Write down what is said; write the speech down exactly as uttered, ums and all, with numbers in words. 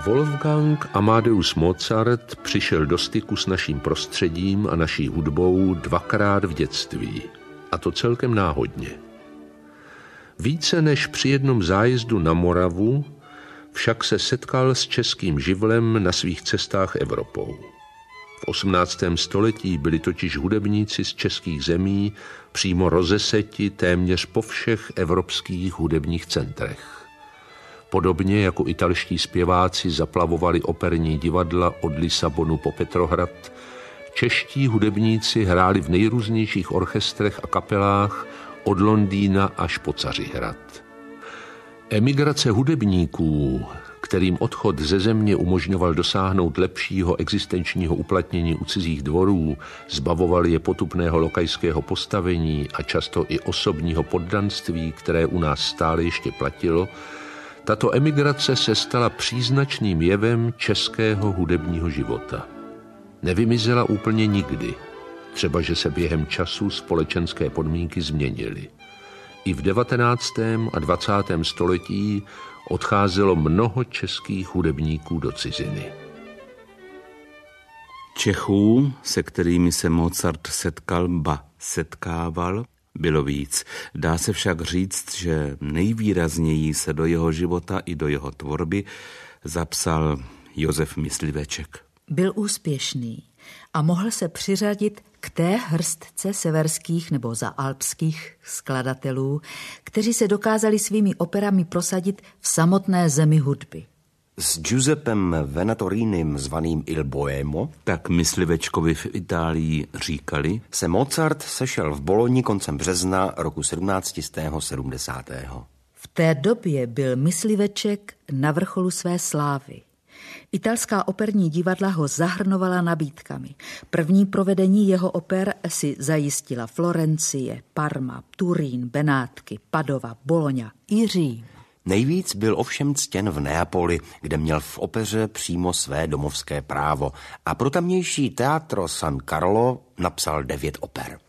Wolfgang Amadeus Mozart přišel do styku s naším prostředím a naší hudbou dvakrát v dětství. A to celkem náhodně. Více než při jednom zájezdu na Moravu však se setkal s českým živlem na svých cestách Evropou. V osmnáctém století byli totiž hudebníci z českých zemí přímo rozeseti téměř po všech evropských hudebních centrech. Podobně jako italští zpěváci zaplavovali operní divadla od Lisabonu po Petrohrad, čeští hudebníci hráli v nejrůznějších orchestrech a kapelách od Londýna až po Cařihrad. Emigrace hudebníků, kterým odchod ze země umožňoval dosáhnout lepšího existenčního uplatnění u cizích dvorů, zbavovali je potupného lokajského postavení a často i osobního poddanství, které u nás stále ještě platilo, tato emigrace se stala příznačným jevem českého hudebního života. Nevymizela úplně nikdy, třeba že se během času společenské podmínky změnily. I v devatenáctém a dvacátém století odcházelo mnoho českých hudebníků do ciziny. Čechů, se kterými se Mozart setkal, ba setkával, bylo víc. Dá se však říct, že nejvýrazněji se do jeho života i do jeho tvorby zapsal Josef Mysliveček. Byl úspěšný a mohl se přiřadit k té hrstce severských nebo zaalpských skladatelů, kteří se dokázali svými operami prosadit v samotné zemi hudby. S Giuseppem Venatorinim zvaným Il Boemo, tak Myslivečkovi v Itálii říkali, se Mozart sešel v Bologni koncem března roku sedmnáct sedmdesát. V té době byl Mysliveček na vrcholu své slávy. Italská operní divadla ho zahrnovala nabídkami. První provedení jeho oper si zajistila Florencie, Parma, Turín, Benátky, Padova, Bologna i Řím. Nejvíc byl ovšem ctěn v Neapoli, kde měl v opeře přímo své domovské právo a pro tamnější Teatro San Carlo napsal devět oper.